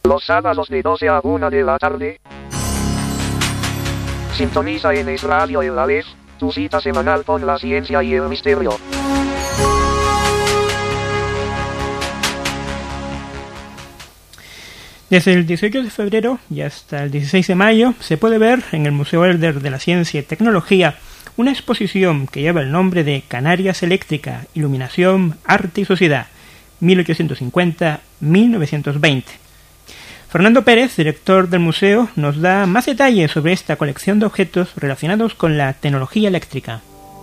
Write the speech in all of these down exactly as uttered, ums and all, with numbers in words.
Los sábados de doce a una de la tarde. Sintoniza en Es Radio en la Vez, tu cita semanal con la ciencia y el misterio. Desde el dieciocho de febrero y hasta el dieciséis de mayo se puede ver en el Museo Elder de la Ciencia y Tecnología una exposición que lleva el nombre de Canarias Eléctrica, Iluminación, Arte y Sociedad, mil ochocientos cincuenta a mil novecientos veinte. Fernando Pérez, director del museo, nos da más detalles sobre esta colección de objetos relacionados con la tecnología eléctrica.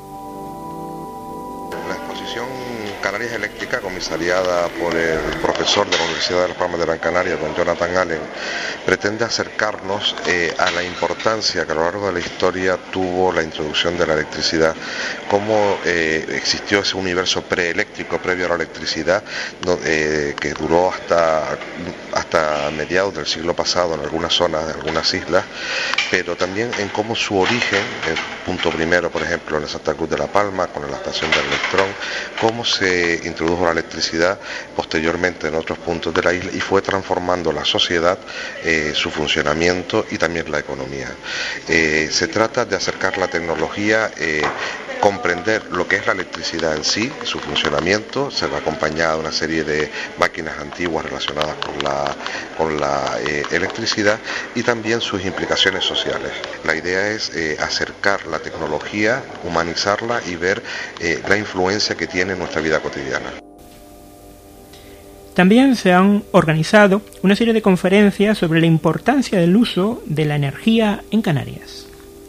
La exposición Canarias Eléctrica, comisariada por el profesor de la Universidad de Las Palmas de Gran Canaria, don Jonathan Allen, pretende acercarnos eh, a la importancia que a lo largo de la historia tuvo la introducción de la electricidad, cómo eh, existió ese universo preeléctrico previo a la electricidad, no, eh, que duró hasta, hasta mediados del siglo pasado en algunas zonas, en algunas islas, pero también en cómo su origen, el punto primero, por ejemplo, en Santa Cruz de la Palma, con la estación del electrón, cómo se introdujo la electricidad posteriormente en otros puntos de la isla y fue transformando la sociedad, eh, su funcionamiento y también la economía. Eh, se trata de acercar la tecnología, eh, comprender lo que es la electricidad en sí, su funcionamiento, se va acompañada de una serie de máquinas antiguas relacionadas con la, con la eh, electricidad y también sus implicaciones sociales. La idea es eh, acercar la tecnología, humanizarla y ver eh, la influencia que tiene en nuestra vida cotidiana. También se han organizado una serie de conferencias sobre la importancia del uso de la energía en Canarias.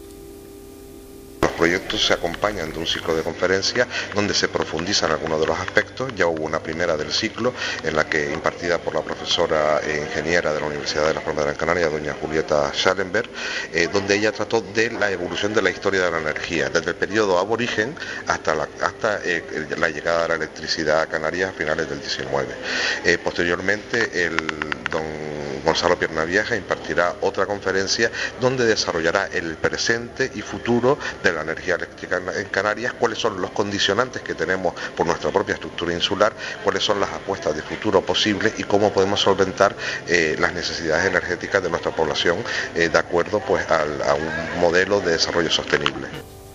Los proyectos se acompañan de un ciclo de conferencias donde se profundizan algunos de los aspectos. Ya hubo una primera del ciclo en la que, impartida por la profesora e ingeniera de la Universidad de Las Palmas de Gran Canaria, doña Julieta Schallenberg, eh, donde ella trató de la evolución de la historia de la energía, desde el periodo aborigen hasta la, hasta, eh, la llegada de la electricidad a Canarias a finales del diecinueve. Eh, posteriormente, el don Gonzalo Piernavieja impartirá otra conferencia donde desarrollará el presente y futuro de la energía eléctrica en Canarias, cuáles son los condicionantes que tenemos por nuestra propia estructura insular, cuáles son las apuestas de futuro posibles y cómo podemos solventar eh, las necesidades energéticas de nuestra población eh, de acuerdo pues al, a un modelo de desarrollo sostenible.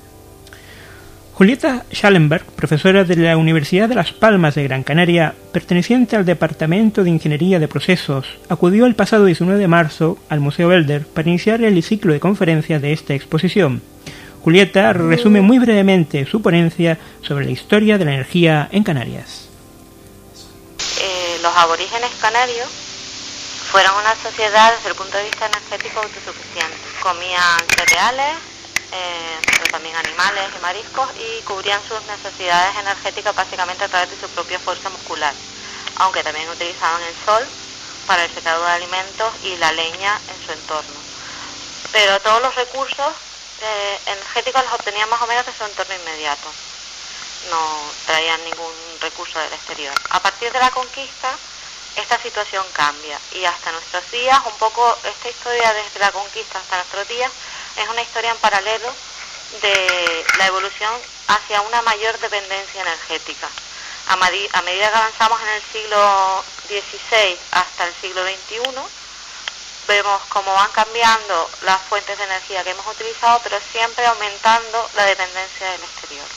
Julieta Schallenberg, profesora de la Universidad de Las Palmas de Gran Canaria, perteneciente al Departamento de Ingeniería de Procesos, acudió el pasado diecinueve de marzo al Museo Elder para iniciar el ciclo de conferencias de esta exposición. Julieta resume muy brevemente su ponencia sobre la historia de la energía en Canarias. Eh, los aborígenes canarios fueron una sociedad desde el punto de vista energético autosuficiente. Comían cereales, eh, pero también animales y mariscos, y cubrían sus necesidades energéticas básicamente a través de su propia fuerza muscular, aunque también utilizaban el sol para el secado de alimentos y la leña en su entorno. Pero todos los recursos Eh, energéticos los obtenían más o menos de su entorno inmediato, no traían ningún recurso del exterior. A partir de la conquista esta situación cambia y hasta nuestros días, un poco esta historia desde la conquista hasta nuestros días es una historia en paralelo de la evolución hacia una mayor dependencia energética. A, medi- a medida que avanzamos en el siglo dieciséis hasta el siglo veintiuno, vemos cómo van cambiando las fuentes de energía que hemos utilizado, pero siempre aumentando la dependencia del exterior.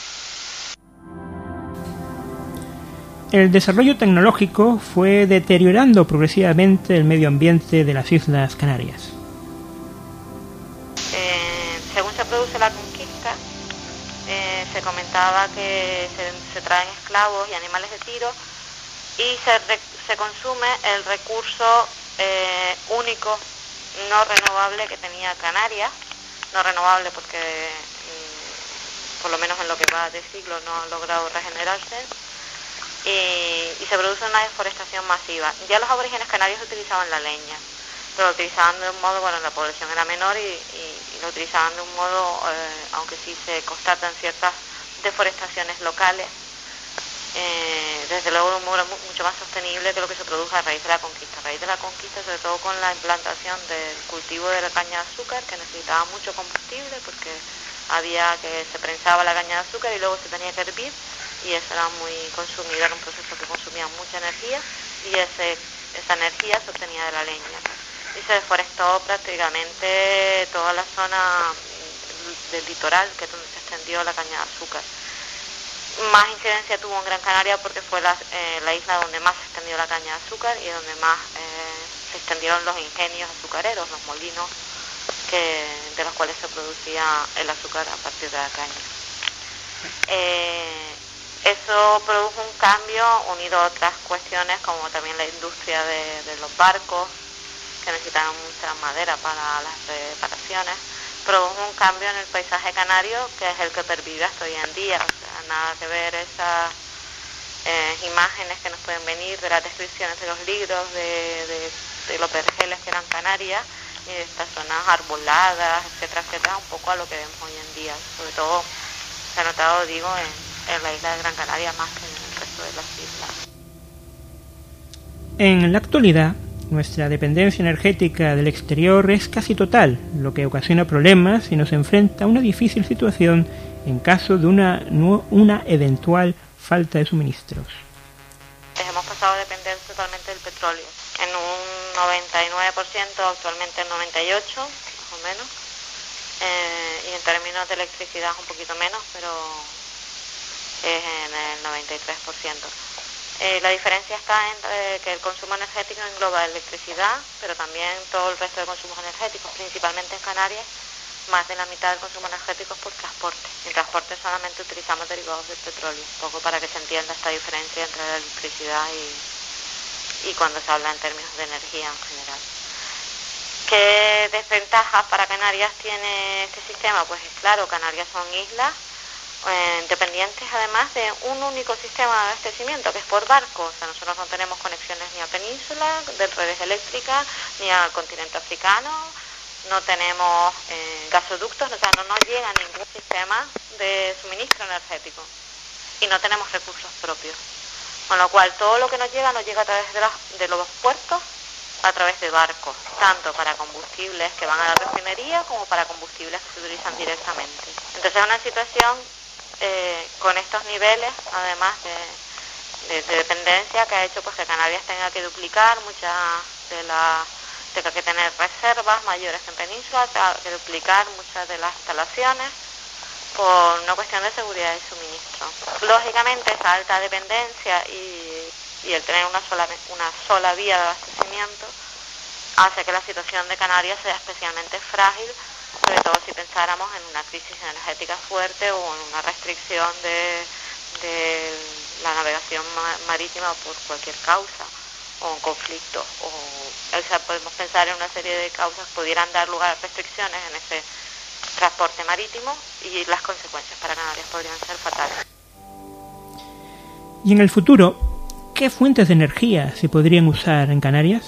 El desarrollo tecnológico fue deteriorando progresivamente el medio ambiente de las Islas Canarias. Eh, según se produce la conquista, eh, se comentaba que se, se traen esclavos y animales de tiro y se, re, se consume el recurso Eh, único no renovable que tenía Canarias, no renovable porque mm, por lo menos en lo que va de siglo no ha logrado regenerarse, y, y se produce una deforestación masiva. Ya los aborígenes canarios utilizaban la leña, pero lo utilizaban de un modo, bueno, la población era menor y, y, y lo utilizaban de un modo, eh, aunque sí se constatan ciertas deforestaciones locales, Eh, desde luego de un modo mucho más sostenible que lo que se produjo a raíz de la conquista. A raíz de la conquista, sobre todo con la implantación del cultivo de la caña de azúcar, que necesitaba mucho combustible porque había que se prensaba la caña de azúcar y luego se tenía que hervir, y eso era muy consumido, era un proceso que consumía mucha energía, y ese esa energía se obtenía de la leña. Y se deforestó prácticamente toda la zona del litoral, que es donde se extendió la caña de azúcar. Más incidencia tuvo en Gran Canaria porque fue la, eh, la isla donde más se extendió la caña de azúcar y donde más eh, se extendieron los ingenios azucareros, los molinos que, de los cuales se producía el azúcar a partir de la caña. Eh, eso produjo un cambio unido a otras cuestiones como también la industria de, de los barcos, que necesitaban mucha madera para las reparaciones. Produjo un cambio en el paisaje canario que es el que pervive hasta hoy en día. O sea, nada que ver esas eh, imágenes que nos pueden venir de las descripciones de los libros de, de, de los vergeles que eran Canarias y de estas zonas arboladas, etcétera, etcétera, un poco a lo que vemos hoy en día. Sobre todo se ha notado, digo, en, en la isla de Gran Canaria más que en el resto de las islas. En la actualidad, nuestra dependencia energética del exterior es casi total, lo que ocasiona problemas y nos enfrenta a una difícil situación en caso de una, una eventual falta de suministros. Hemos pasado a depender totalmente del petróleo, en un noventa y nueve por ciento, actualmente en noventa y ocho por ciento, más o menos, eh, y en términos de electricidad un poquito menos, pero es en el noventa y tres por ciento. Eh, la diferencia está en eh, que el consumo energético engloba electricidad, pero también todo el resto de consumos energéticos, principalmente en Canarias, más de la mitad del consumo energético es por transporte. En transporte solamente utilizamos derivados del petróleo, un poco para que se entienda esta diferencia entre la electricidad y, y cuando se habla en términos de energía en general. ¿Qué desventajas para Canarias tiene este sistema? Pues es claro, Canarias son islas, Eh, dependientes además de un único sistema de abastecimiento que es por barco. O sea, nosotros no tenemos conexiones ni a península de redes eléctricas ni al continente africano, no tenemos eh, gasoductos, o sea, no nos llega ningún sistema de suministro energético y no tenemos recursos propios, con lo cual todo lo que nos llega nos llega a través de, las, de los puertos, a través de barcos, tanto para combustibles que van a la refinería como para combustibles que se utilizan directamente. Entonces es una situación Eh, con estos niveles, además de, de, de dependencia, que ha hecho pues que Canarias tenga que duplicar muchas de las, tenga que tener reservas mayores que en Península, tenga que duplicar muchas de las instalaciones por una cuestión de seguridad de suministro. Lógicamente esa alta dependencia y, y el tener una sola, una sola vía de abastecimiento hace que la situación de Canarias sea especialmente frágil, sobre todo si pensáramos en una crisis energética fuerte o en una restricción de, de la navegación marítima por cualquier causa, o un conflicto, o, o sea, podemos pensar en una serie de causas que pudieran dar lugar a restricciones en ese transporte marítimo y las consecuencias para Canarias podrían ser fatales. Y en el futuro, ¿qué fuentes de energía se podrían usar en Canarias?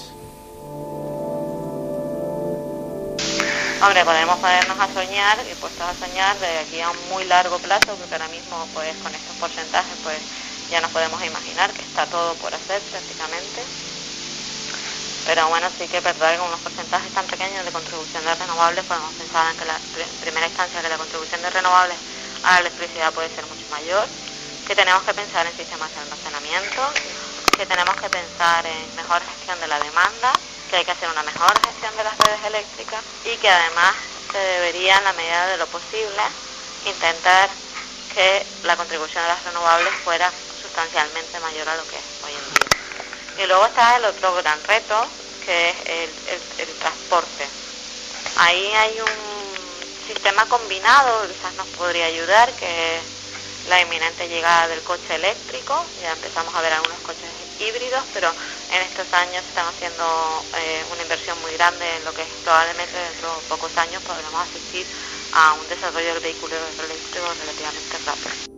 Hombre, podemos ponernos a soñar y puestos a soñar de aquí a un muy largo plazo, porque ahora mismo pues con estos porcentajes pues ya nos podemos imaginar que está todo por hacer prácticamente. Pero bueno, sí que es verdad que con unos porcentajes tan pequeños de contribución de renovables podemos pensar en que la en primera instancia que la contribución de renovables a la electricidad puede ser mucho mayor, que tenemos que pensar en sistemas de almacenamiento, que tenemos que pensar en mejor gestión de la demanda, que hay que hacer una mejor gestión de las redes eléctricas y que además se debería, en la medida de lo posible, intentar que la contribución de las renovables fuera sustancialmente mayor a lo que es hoy en día. Y luego está el otro gran reto, que es el, el, el transporte. Ahí hay un sistema combinado que quizás nos podría ayudar, que es la inminente llegada del coche eléctrico. Ya empezamos a ver algunos coches híbridos, pero en estos años están haciendo eh, una inversión muy grande en lo que es, probablemente dentro de pocos años podremos asistir a un desarrollo del vehículo eléctrico relativamente rápido.